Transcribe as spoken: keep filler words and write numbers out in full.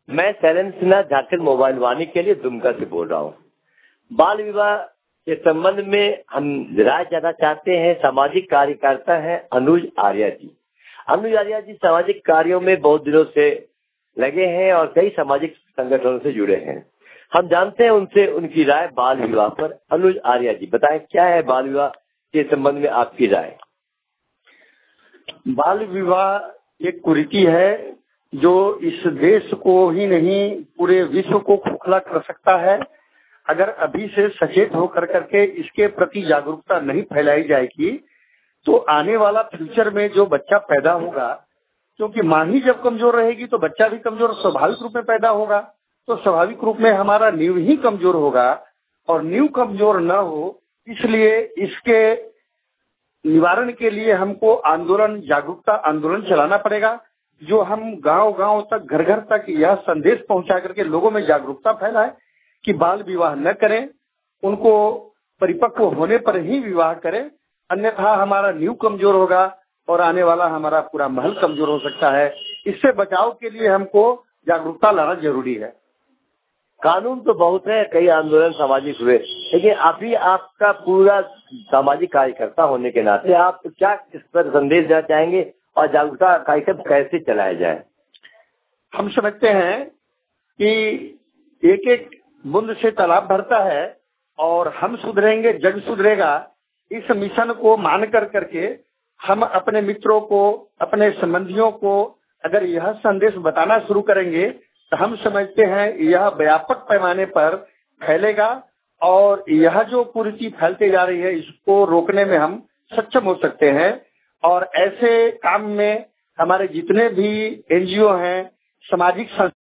मैं शैलेंद्र सिन्हा झारखंड मोबाइल वाणी के लिए दुमका से बोल रहा हूँ। बाल विवाह के संबंध में हम राय ज्यादा चाहते हैं। सामाजिक कार्यकर्ता है अनुज आर्या जी। अनुज आर्या जी सामाजिक कार्यों में बहुत दिनों से लगे हैं और कई सामाजिक संगठनों से जुड़े हैं। हम जानते हैं उनसे उनकी राय बाल विवाह पर। अनुज आर्या जी बताएं, क्या है बाल विवाह के संबंध में आपकी राय? बाल विवाह एक कुरीति है जो इस देश को ही नहीं पूरे विश्व को खोखला कर सकता है। अगर अभी से सचेत होकर करके इसके प्रति जागरूकता नहीं फैलाई जाएगी तो आने वाला फ्यूचर में जो बच्चा पैदा होगा, क्योंकि माँ ही जब कमजोर रहेगी तो बच्चा भी कमजोर स्वाभाविक रूप में पैदा होगा, तो स्वाभाविक रूप में हमारा नींव ही कमजोर होगा और नींव कमजोर न हो, इसलिए इसके निवारण के लिए हमको आंदोलन, जागरूकता आंदोलन चलाना पड़ेगा, जो हम गांव गांव तक, घर घर तक यह संदेश पहुंचा करके लोगों में जागरूकता फैलाए कि बाल विवाह न करें, उनको परिपक्व होने पर ही विवाह करें, अन्यथा हमारा नींव कमजोर होगा और आने वाला हमारा पूरा महल कमजोर हो सकता है। इससे बचाव के लिए हमको जागरूकता लाना जरूरी है। कानून तो बहुत है, कई आंदोलन सामाजिक हुए, लेकिन अभी आपका पूरा सामाजिक कार्यकर्ता होने के नाते आप क्या इस पर संदेश देना चाहेंगे और जागरूकता कार्यक्रम कैसे चलाया जाए? हम समझते हैं कि एक एक बूंद से तालाब भरता है और हम सुधरेंगे जग सुधरेगा। इस मिशन को मान कर करके हम अपने मित्रों को, अपने संबंधियों को अगर यह संदेश बताना शुरू करेंगे तो हम समझते हैं यह व्यापक पैमाने पर फैलेगा और यह जो कुरीति फैलते जा रही है इसको रोकने में हम सक्षम हो सकते हैं। और ऐसे काम में हमारे जितने भी एनजीओ हैं, सामाजिक